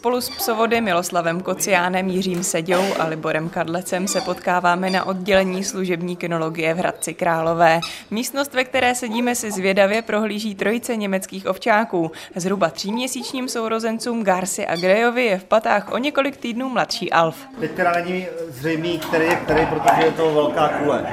Spolu s psovody Miloslavem Kociánem, Jiřím Seďou a Liborem Kadlecem se potkáváme na oddělení služební kynologie v Hradci Králové. Místnost, ve které sedíme, si zvědavě prohlíží trojice německých ovčáků. Zhruba 3měsíčním sourozencům Garci a Grejovi je v patách o několik týdnů mladší Alf. Teď teda není zřejmý, který je který, protože je to velká kule.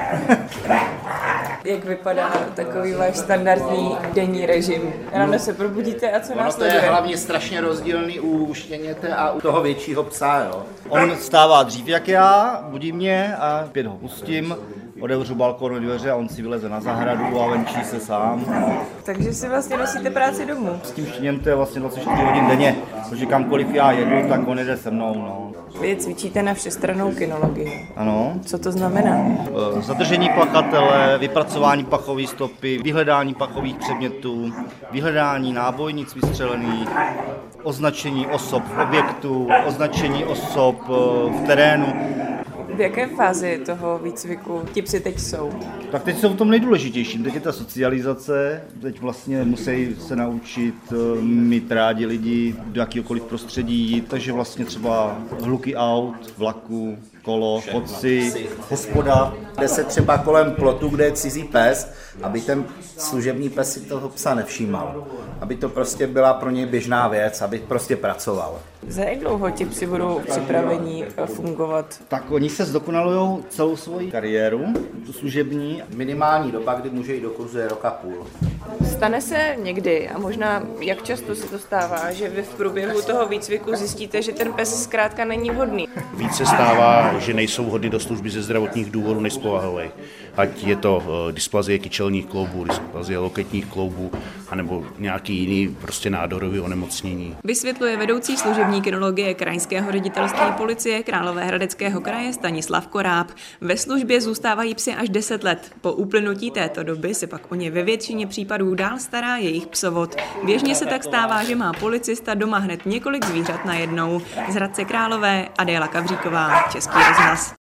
Jak vypadá takový váš standardní denní režim? Ráno se probudíte a co následuje? To je hlavně strašně rozdílný u štěněte a u toho většího psa, jo. On vstává dřív jak já, budí mě a 5 ho pustím, otevřu balkon dveře a on si vyleze na zahradu a venčí se sám. Takže si vlastně nosíte práci domů? S tím štěněm to je vlastně 24 hodin denně, protože kamkoliv já jedu, tak on jede se mnou, no. Vy cvičíte na všestrannou kynologii. Ano. Co to znamená? Zadržení plachatele, vypracování pachové stopy, vyhledání pachových předmětů, vyhledání nábojnic vystřelených, označení osob v objektu, označení osob v terénu. V jaké fázi toho výcviku ti psi teď jsou? Tak teď jsou v tom nejdůležitějším. Teď je ta socializace, teď vlastně musí se naučit mít rádi lidi do jakýhokoliv prostředí jít, takže vlastně třeba hluky aut, vlaku, kolo, chodci, hospoda. Jde se třeba kolem plotu, kde je cizí pes, aby ten služební pes si toho psa nevšímal. Aby to prostě byla pro něj běžná věc, aby prostě pracoval. Za jak dlouho ti psi budou připraveni fungovat? Tak oni se zdokonalujou celou svoji kariéru, tu služební. Minimální doba, kdy může jít do kurzu, je rok a půl. Stane se někdy, a možná jak často se to stává, že vy v průběhu toho výcviku zjistíte, že ten pes zkrátka není vhodný? Více stává, že nejsou vhodny do služby ze zdravotních důvodů než z povahových. Ať je to dysplazie kyčelních kloubů, dysplazie loketních kloubů, anebo nějaký jiný prostě nádorový onemocnění. Vysvětluje vedoucí služební kynologie Krajského ředitelství policie Královéhradeckého kraje Stanislav Koráb. Ve službě zůstávají psi až 10 let. Po uplynutí této doby se pak o ně ve většině případů dál stará jejich psovod. Běžně se tak stává, že má policista doma hned několik zvířat najednou. Z Hradce Králové Adéla Kavříková, Český rozhlas.